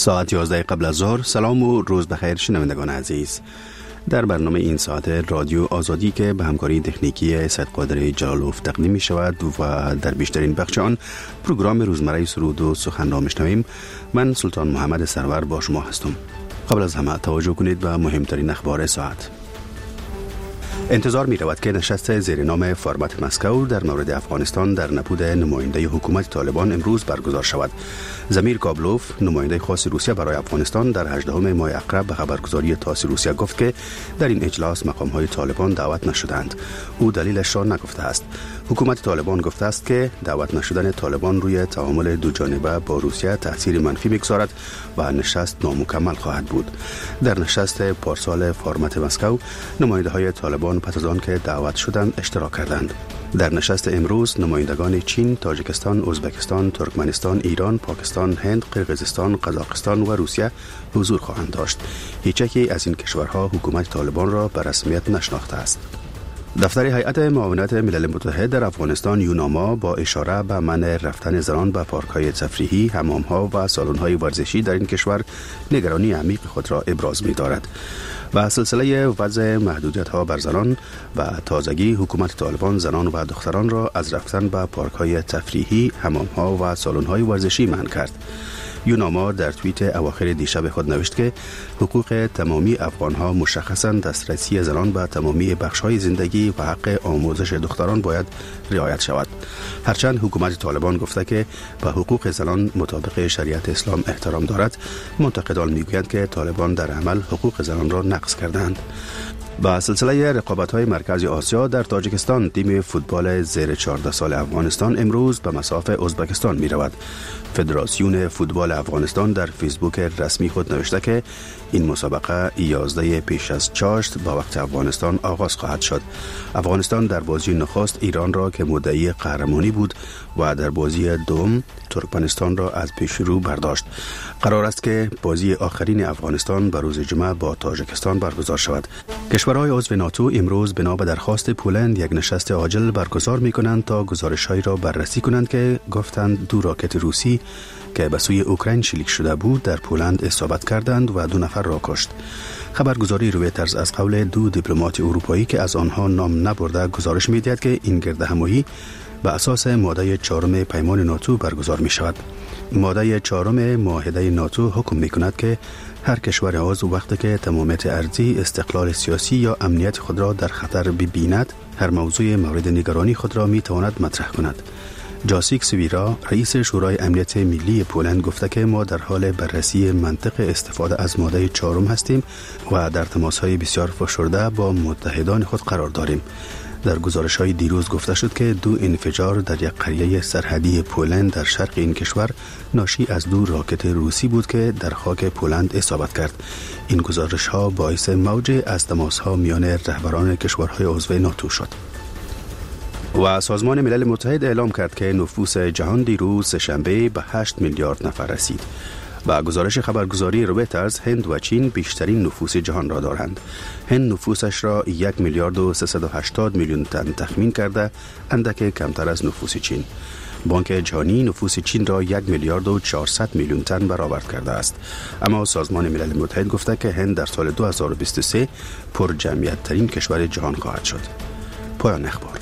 ساعت 11 قبل از ظهر. سلام و روز بخیر شنوندگان عزیز. در برنامه این ساعت رادیو آزادی که به همکاری تکنیکی سید قادر جلالوف تقدیم می شود و در بیشترین بخش آن پروگرام روزمره سرود و سخن را میشنویم، من سلطان محمد سرور با شما هستم. قبل از همه توجه کنید به مهمترین اخبار ساعت. انتظار می رود که نشست زیر نام فرمت مسکو در مورد افغانستان در نبود نماینده حکومت طالبان امروز برگزار شود. زمیر کابلوف، نماینده خاص روسیه برای افغانستان، در 18 ماه اقرب به خبرگزاری تاس روسیه گفت که در این اجلاس مقام‌های طالبان دعوت نشدند. او دلیلش را نگفته است. حکومت طالبان گفته است که دعوت نشدن طالبان روی تعامل دو جانبه با روسیه تاثیر منفی می‌گذارد و نشست نامکمل خواهد بود. در نشست پارسال فرمت مسکو، نماینده‌های طالبان پس از آن که دعوت شدند اشتراک کردند. در نشست امروز نمایندگان چین، تاجیکستان، ازبکستان، ترکمنستان، ایران، پاکستان، هند، قرقیزستان، قزاقستان و روسیه حضور خواهند داشت. هیچ یکی از این کشورها حکومت طالبان را به رسمیت نشناخته است. دفتر هیئت معاونت ملل متحد در افغانستان یوناما با اشاره به منع رفتن زنان به پارک‌های تفریحی، حمام‌ها و سالن‌های ورزشی در این کشور نگرانی عمیق خود را ابراز می‌دارد. و سلسله وضع محدودیت‌ها بر زنان و تازگی حکومت طالبان زنان و دختران را از رفتن به پارک‌های تفریحی، حمام‌ها و سالن‌های ورزشی منع کرد. یوناما در توییت اواخر دیشب خود نوشت که حقوق تمامی افغان‌ها مشخصاً دسترسی زنان به تمامی بخش‌های زندگی و حق آموزش دختران باید رعایت شود. هرچند حکومت طالبان گفته که به حقوق زنان مطابق شریعت اسلام احترام دارد، منتقدان میگویند که طالبان در عمل حقوق زنان را نقض کردند. با سلسله رقابت‌های مرکز آسیا در تاجیکستان، تیم فوتبال زیر 14 سال افغانستان امروز به مصاف ازبکستان می‌رود. فدراسیون فوتبال افغانستان در فیسبوک رسمی خود نوشته که این مسابقه 11 پیش از چاشت با وقت افغانستان آغاز خواهد شد. افغانستان در بازی نخست ایران را که مدعی قهرمانی بود و در بازی دوم ترکمنستان را از پیش رو برداشت. قرار است که بازی آخرین افغانستان به روز جمعه با تاجیکستان برگزار شود. کشورهای عضو ناتو امروز بنا به درخواست پولند یک نشست عاجل برگزار می‌کنند تا گزارش‌هایی را بررسی کنند که گفتند 2 راکت روسی که به سوی اوکراین شلیک شده بود در پولند اصابت کردند و 2 نفر را کشت. خبرگزاری رویترز از قول 2 دیپلمات اروپایی که از آنها نام نبرده گزارش می‌دهد که این گردهمایی به اساس ماده 4 پیمان ناتو برگزار می شود. ماده 4 معاهده ناتو حکم می کند که هر کشور عضو وقتی که تمامیت ارضی، استقلال سیاسی یا امنیت خود را در خطر ببیند، هر موضوع مورد نگرانی خود را می تواند مطرح کند. جاسیک سویرا، رئیس شورای امنیت ملی پولند گفته که ما در حال بررسی منطق استفاده از ماده 4 هستیم و در تماس‌های بسیار فشرده با متحدان خود قرار داریم. در گزارش‌های دیروز گفته شد که 2 انفجار در یک قریه سرحدی پولند در شرق این کشور ناشی از 2 راکت روسی بود که در خاک پولند اصابت کرد. این گزارش‌ها باعث موج از تماس‌ها میان رهبران کشورهای عضو ناتو شد. و سازمان ملل متحد اعلام کرد که نفوس جهان دیروز سه‌شنبه به 8 میلیارد نفر رسید. با گزارش خبرگزاری رویترز، هند و چین بیشترین نفوس جهان را دارند. هند نفوسش را 1 میلیارد و 380 میلیون تن تخمین کرده، اندک کمتر از نفوس چین. بانک جهانی نفوس چین را 1 میلیارد و 400 میلیون تن برآورد کرده است. اما سازمان ملل متحد گفته که هند در سال 2023 پر جمعیت ترین کشور جهان خواهد شد. پایان اخبار.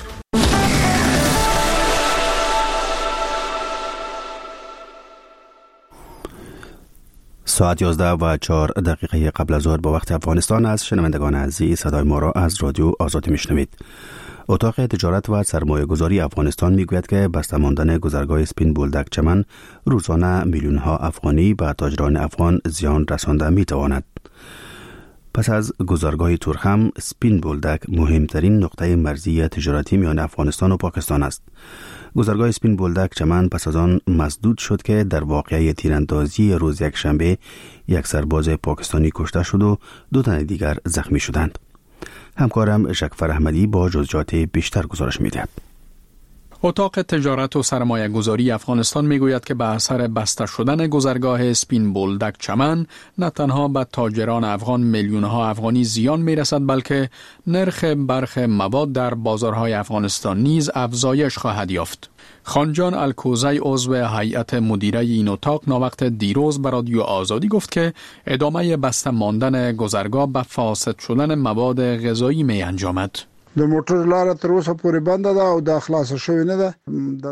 ساعت 11:04 قبل از ظهر با وقت افغانستان از شنوندگان عزیز صدای ما را از رادیو آزادی میشنوید. اتاق تجارت و سرمایه گذاری افغانستان میگوید که بسته ماندن گذرگاه سپین بولدک چمن روزانه میلیون ها افغانی به تاجران افغان زیان رسانده میتواند. پس از گذرگاه تورخم، سپین بولدک مهمترین نقطه مرزی تجارتی میان افغانستان و پاکستان است. گذرگاه سپین بولدک چمن پس از آن مسدود شد که در واقعه تیراندازی روز یکشنبه یک سرباز پاکستانی کشته شد و 2 تن دیگر زخمی شدند. همکارم شکفر احمدی با جزئیات بیشتر گزارش می‌دهد. اتاق تجارت و سرمایه گذاری افغانستان میگوید که به اثر بسته شدن گذرگاه سپین بولدک چمن نه تنها به تاجران افغان میلیون‌ها افغانی زیان میرسد بلکه نرخ برخی مواد در بازارهای افغانستان نیز افزایش خواهد یافت. خانجان الکوزی عضو هیئت مدیره این اتاق ناوقت دیروز به رادیو آزادی گفت که ادامه بسته ماندن گذرگاه به فاسد شدن مواد غذایی می انجامد. د موټر لاره تر اوسه پورې بنده ده او د خلاص شوی نه ده.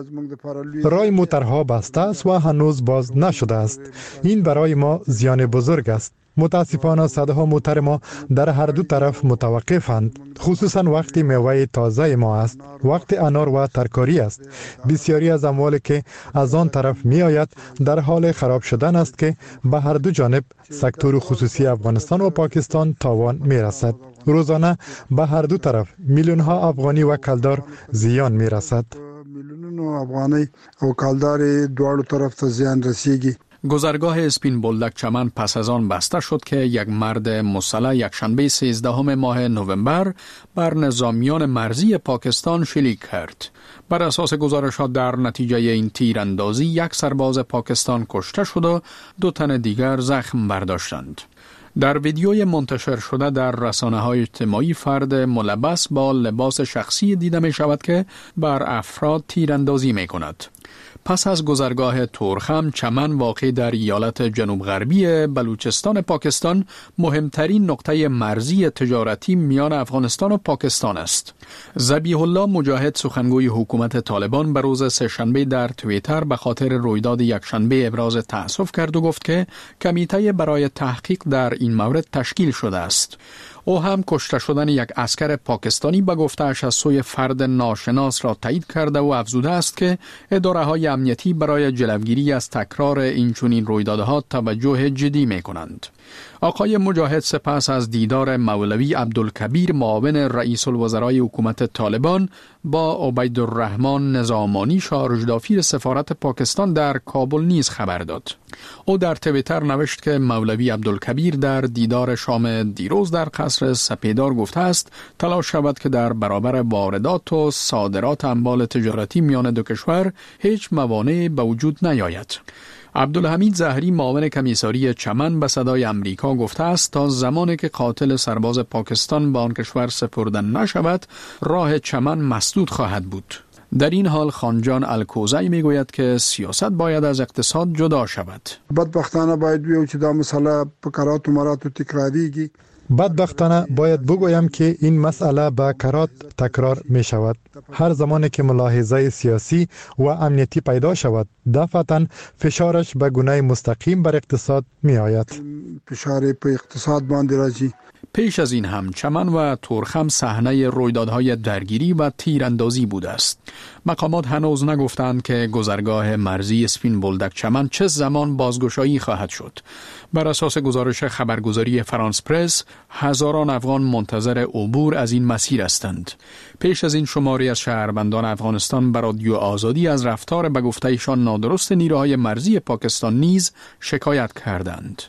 رای موترها بسته است و هنوز باز نشده است. این برای ما زیان بزرگ است. متاسفانه صدها موتر ما در هر دو طرف متوقفند، خصوصا وقتی میوه تازه ما است، وقت انار و ترکاری است. بسیاری از اموالی که از آن طرف می آید در حال خراب شدن است که به هر دو جانب سکتور خصوصی افغانستان و پاکستان تاوان می رسد. روزانه به هر دو طرف میلیون ها افغانی و کلدار زیان می رسد. میلیون افغانی و کلدار دواړو طرف ته زیان رسیږي. گذرگاه اسپین بولدک چمن پس از آن بسته شد که یک مرد مسلح یکشنبه 13 ماه نوامبر بر نظامیان مرزی پاکستان شلیک کرد. بر اساس گزارشات در نتیجه این تیراندازی یک سرباز پاکستان کشته شد و 2 تن دیگر زخم برداشتند. در ویدیوی منتشر شده در رسانه‌های اجتماعی فرد ملبس با لباس شخصی دیده می شود که بر افراد تیراندازی می کند. پس از گذرگاه تورخم چمن واقع در ایالت جنوب غربی بلوچستان پاکستان مهمترین نقطه مرزی تجارتی میان افغانستان و پاکستان است. ذبیح الله مجاهد سخنگوی حکومت طالبان به روز سه‌شنبه در توییتر به خاطر رویداد یکشنبه ابراز تأسف کرد و گفت که کمیته برای تحقیق در این مورد تشکیل شده است. او هم کشته شدن یک عسکر پاکستانی به گفته‌اش از سوی فرد ناشناس را تایید کرده و افزوده است که اداره‌های امنیتی برای جلوگیری از تکرار اینچنین رویدادها توجه جدی می‌کنند. آقای مجاهد سپس از دیدار مولوی عبدالکبیر معاون رئیس الوزرای حکومت طالبان با عبیدالرحمن نظامانی شارژدافیر سفارت پاکستان در کابل نیز خبر داد. او در توییتر نوشت که مولوی عبدالکبیر در دیدار شام دیروز در قصر سپیدار گفته است تلاش شود که در برابر واردات و صادرات اموال تجارتی میان دو کشور هیچ موانعی به وجود نیاید. عبدالحمید زهری معاون کمیساری چمن به صدای امریکا گفته است تا زمانی که قاتل سرباز پاکستان به آن کشور سپرده نشود راه چمن مسدود خواهد بود. در این حال خانجان الکوزی میگوید که سیاست باید از اقتصاد جدا شود. بدبختانه باید بیو چې دا مسئله په کرات و مرات تکراریږي. بدبختانه باید بگویم که این مسئله به کرات تکرار می شود. هر زمانی که ملاحظه سیاسی و امنیتی پیدا شود دفعتاً فشارش به گونه مستقیم بر اقتصاد می آید. فشار په اقتصاد باندې راځي. پیش از این هم چمن و تورخم صحنه رویدادهای درگیری و تیراندازی بوده است. مقامات هنوز نگفتند که گذرگاه مرزی اسپین بولدک چمن چه زمان بازگشایی خواهد شد. بر اساس گزارش خبرگزاری فرانس پرس، هزاران افغان منتظر عبور از این مسیر هستند. پیش از این شماری از شهروندان افغانستان بر رادیو آزادی از رفتار به گفته ایشان نادرست نیروهای مرزی پاکستان نیز شکایت کردند.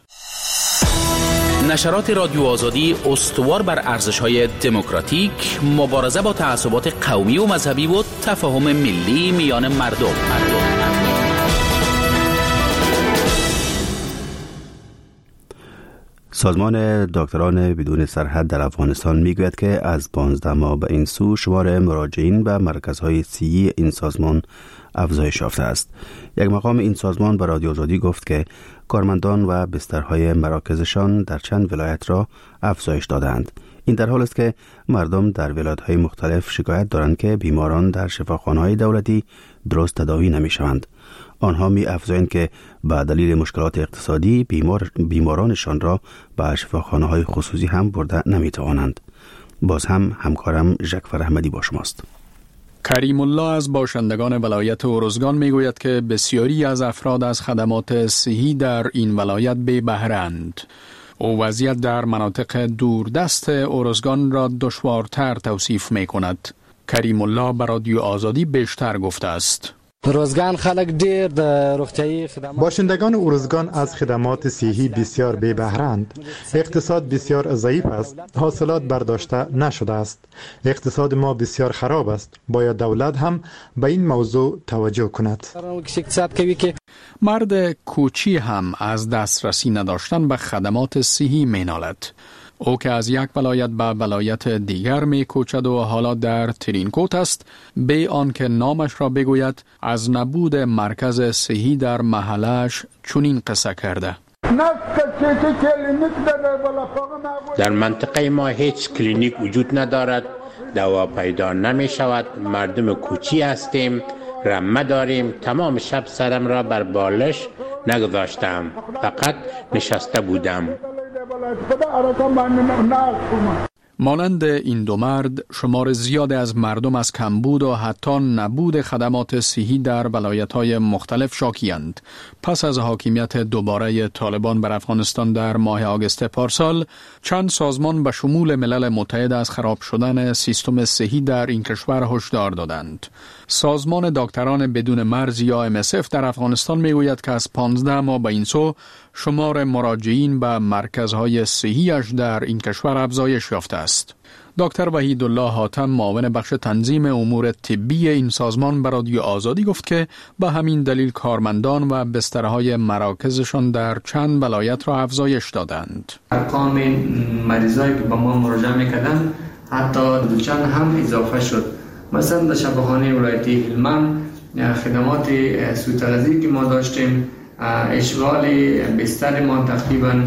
نشرات رادیو آزادی استوار بر ارزش‌های دموکراتیک، مبارزه با تعصبات قومی و مذهبی و تفاهم ملی میان مردم. سازمان دکتران بدون سرحد در افغانستان میگوید که از 15 ماه به این سو شمار مراجعین به مرکزهای صحی این سازمان افزایش یافته است. یک مقام این سازمان به رادیو آزادی گفت که کارمندان و بسترهای مراکزشان در چند ولایت را افزایش دادند. این در حال است که مردم در ولایت‌های مختلف شکایت دارند که بیماران در شفاخانه‌های دولتی درست تداوی نمی‌شوند. آنها می‌افزایند که به دلیل مشکلات اقتصادی بیمارانشان را به شفاخانه‌های خصوصی هم برده نمی‌توانند. باز هم همکارم ژکفر احمدی با شماست. کریم الله از باشندگان ولایت ارزگان میگوید که بسیاری از افراد از خدمات صحی در این ولایت بی بهره‌اند. او وضعیت در مناطق دوردست ارزگان را دشوارتر توصیف می کند. کریم الله به رادیو آزادی بیشتر گفته است. ارزگان خلق دیر در روغتیایی خدمات باشندگان ارزگان از خدمات صحی بسیار بی بهره‌اند. اقتصاد بسیار ضعیف است. حاصلات برداشته نشده است. اقتصاد ما بسیار خراب است. باید دولت هم به این موضوع توجه کند. مرد کوچی هم از دسترسی نداشتن به خدمات صحی مینالد. او که از یک ولایت به ولایت دیگر می کوچد و حالا در ترینکوت است، به آن که نامش را بگوید از نبود مرکز صحی در محلش چنین قصه کرده. در منطقه ما هیچ کلینیک وجود ندارد، دوا پیدا نمی شود، مردم کوچی هستیم، رمه داریم، تمام شب سرم را بر بالش نگذاشتم، فقط نشسته بودم. مانند این دو مرد، شمار زیاد از مردم از کمبود و حتی نبود خدمات صحی در ولایت‌های مختلف شاکی‌اند. پس از حاکمیت دوباره طالبان بر افغانستان در ماه آگوست پارسال، چند سازمان به شمول ملل متحد از خراب شدن سیستم صحی در این کشور هشدار دادند. سازمان دکتران بدون مرز یا MSF در افغانستان میگوید که از 15 ماه به این سو شمار مراجعین به مرکزهای صحیش در این کشور افزایش یافته است. دکتر وحیدالله حاتم، معاون بخش تنظیم امور طبی این سازمان، به رادیو آزادی گفت که به همین دلیل کارمندان و بسترهای مراکزشان در چند ولایت را افزایش دادند. ارقام مریضایی که به ما مراجعه میکردن حتی دوچند هم اضافه شد. مثلا در شفاخانه ولایتی هلمند خدمات سوتغذی که ما داشتیم، اشغال بستر ما تقریبا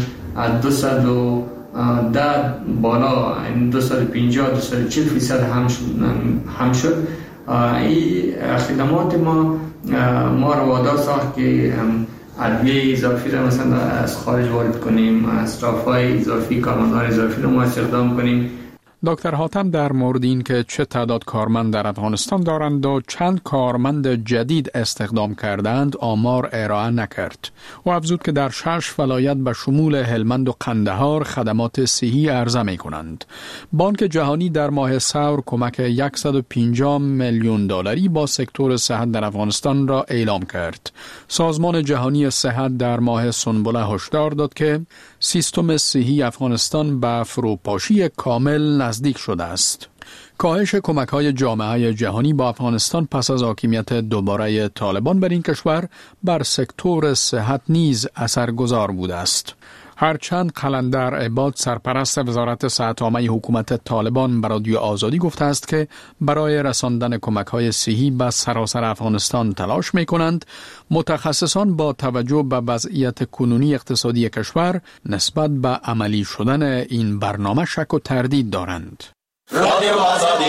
210 بالا 250-240% هم شد. این خدمات ما رو وادار ساخت که ادویه اضافی را مثلا از خارج وارد کنیم، استرافای اضافی، کارمندان اضافی رو ما استخدام کنیم. دکتر حاتم در مورد این که چه تعداد کارمند در افغانستان دارند و چند کارمند جدید استخدام کردند آمار ارائه نکرد و افزود که در 6 ولایت به شمول هلمند و قندهار خدمات صحی عرضه می کنند. بانک جهانی در ماه ثور کمک 150 میلیون دلاری با سکتور صحت در افغانستان را اعلام کرد. سازمان جهانی صحت در ماه سنبله هشدار داد که سیستم صحی افغانستان به فروپاشی کامل نزدیک شده است. کاهش کمک‌های جامعه جهانی با افغانستان پس از حاکمیت دوباره طالبان بر این کشور بر سکتور صحت نیز اثرگذار بوده است. هرچند قلندر عباد، سرپرست وزارت صحت عامه حکومت طالبان، به رادیو آزادی گفته است که برای رساندن کمک‌های صحی به سراسر افغانستان تلاش می‌کنند، متخصصان با توجه به وضعیت کنونی اقتصادی کشور نسبت به عملی شدن این برنامه شک و تردید دارند. رادیو آزادی.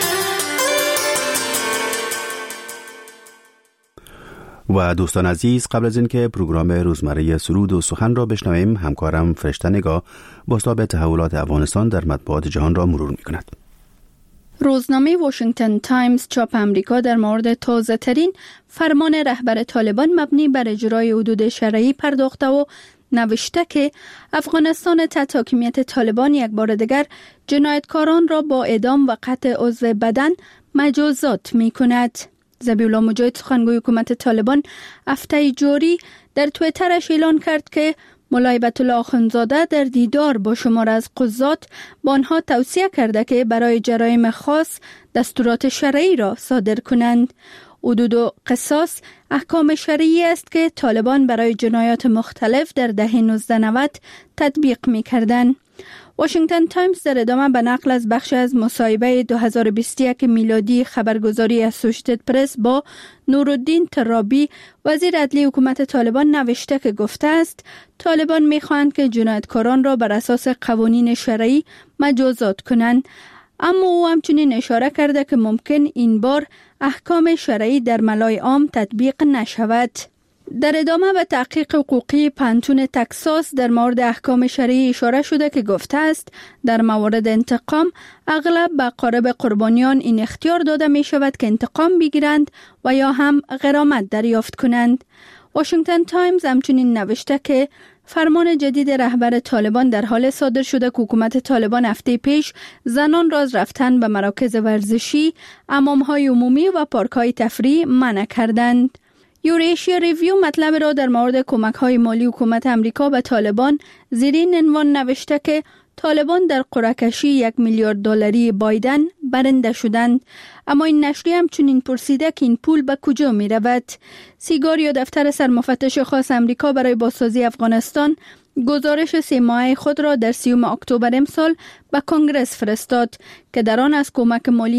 و دوستان عزیز، قبل از اینکه پروگرام روزمره سرود و سخن را بشنویم، همکارم فرشته نگاه بازتاب تحولات افغانستان در مطبوعات جهان را مرور می‌کند. روزنامه واشنگتن تایمز چاپ امریکا در مورد تازه ترین فرمان رهبر طالبان مبنی بر اجرای حدود شرعی پرداخته و نوشته که افغانستان تحت حاکمیت طالبان یک بار دیگر جنایتکاران را با اعدام و قطع عضو بدن مجازات می‌کند. ذبیح الله مجاهد، سخنگوی حکومت طالبان، هفته جاری در توییترش اعلان کرد که مولای هیبت الله آخوندزاده در دیدار با شمار از قضات با آنها توصیه کرده که برای جرایم خاص دستورات شرعی را صادر کنند. حدود و قصاص احکام شرعی است که طالبان برای جنایات مختلف در دهه 1990 تطبیق می کردند. واشنگتن تایمز در ادامه به نقل از بخش از مصاحبه 2021 میلادی خبرگزاری اسوشیتد پرس با نورالدین ترابی، وزیر عدلی حکومت طالبان، نوشته که گفته است طالبان می‌خواهند که جنایتکاران را بر اساس قوانین شرعی مجازات کنند، اما او همچنین اشاره کرده که ممکن این بار احکام شرعی در ملای عام تطبیق نشود. در ادامه به تحقیق حقوقی پانتون تکساس در مورد احکام شرعی اشاره شده که گفته است در موارد انتقام اغلب به اقارب قربانیان این اختیار داده می شود که انتقام بگیرند و یا هم غرامت دریافت کنند. واشنگتن تایمز همچنین نوشته که فرمان جدید رهبر طالبان در حال صادر شده که حکومت طالبان هفته پیش زنان را از رفتن به مراکز ورزشی، حمام‌های عمومی و پارک‌های تفریح منع کردند. یوریشیا ریویو مطلب را در مورد کمک‌های مالی حکومت امریکا به طالبان زیر این عنوان نوشته که طالبان در قرعه‌کشی 1 میلیارد دلاری بایدن برنده شدند، اما این نشریه همچنین پرسیده که این پول به کجا می رود. سیگار یا دفتر سرمفتش خاص امریکا برای بازسازی افغانستان گزارش 3 ماهه خود را در 30 اکتبر امسال به کنگره فرستاد که در آن از کمک مالی